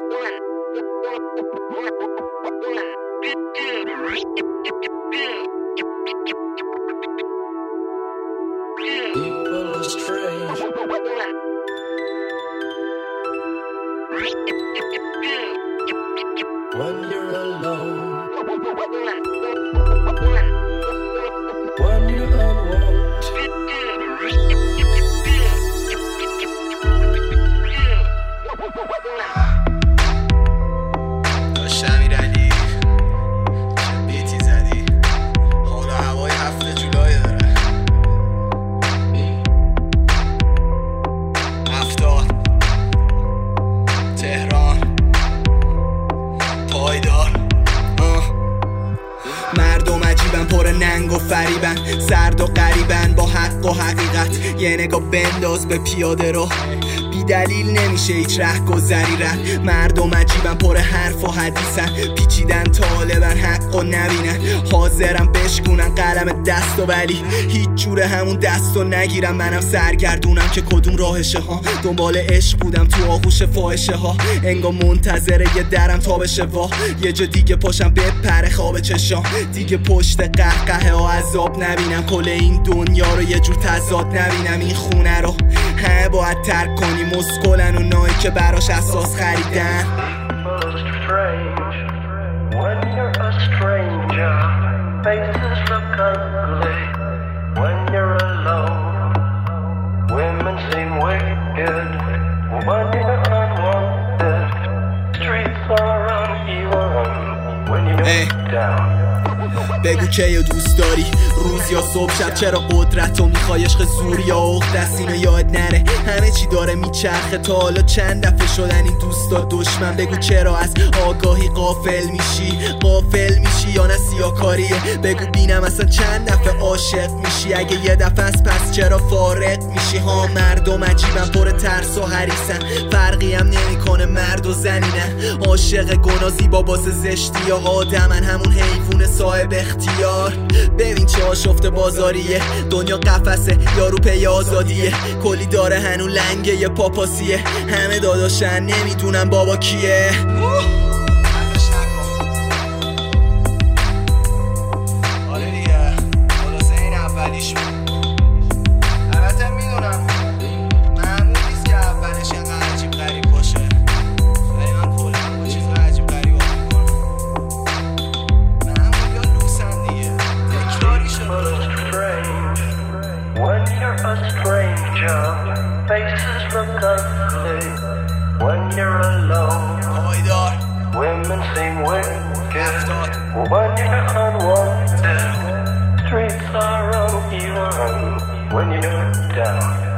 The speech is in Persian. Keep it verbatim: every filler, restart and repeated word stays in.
People are strange. When you're alone, when you're unwanted, داشت امیرعلی چه بیتی زدی حالا هوای هفته جولای داره هفتاد تهران پایدار مردم عجیبن پر ننگ و فریبن سرد و غریبن با حق و حقیقت یه نگاه بنداز به پیاده رو بی دلیل نمیشه هیچ ره گذری رد مردم عجیبن پر حرف و حدیثن پیچیدن طالبن حق و نبینن حاضرم بشکونن قلم دست و ولی هیچ جوره همون دست و نگیرم منم سرگردونم که کدوم راهشه ها دنبال عشق بودم تو آغوش فاحشه ها انگار منتظره یه درم تا بشه وا یه جا دیگه پاشم بپره خواب چشام دیگه پشت قهقه ها عذاب نبینم کل این دنیا رو یه جور تضاد نبینم این خونه رو همه باید ترک کنی مسکلن و نایی که براش اساس خریدن بگو که یا دوست داری روز یا صبح شب چرا قدرت و میخوای عشق زور یا عقد دست اینو یاد نره همه چی داره میچرخه تا حالا چند دفعه شدن این دوستا دشمن بگو چرا از آگاهی غافل میشی غافل میشی یا نه سیاکاریه بگو بینم اصلا چند دفعه عاشق میشی اگه یه دفعه از پس چرا فارق میشی ها مردم عجیبن پر ترس و حریصن فرقی هم نمیکنه مرد و زنینه عاشق گناه زیبا باز زشتی یا آدمن همون حیوان صاحب اختیار ببین چه آشفته بازاریه دنیا قفسه یارو پی آزادیه کلی داره هنو لنگه یه پاپاسیه همه داداشن نمیدونم بابا کیه آره دیگه خلاصه این اولیش البته میدونم معمول نیست که اولش اینقدر عجیب غریب باشه ولی من کلا با چیز عجیب غریب When you're a stranger, faces look ugly. When you're alone, women seem wicked. When you're unwanted, streets are uneven. When you're down.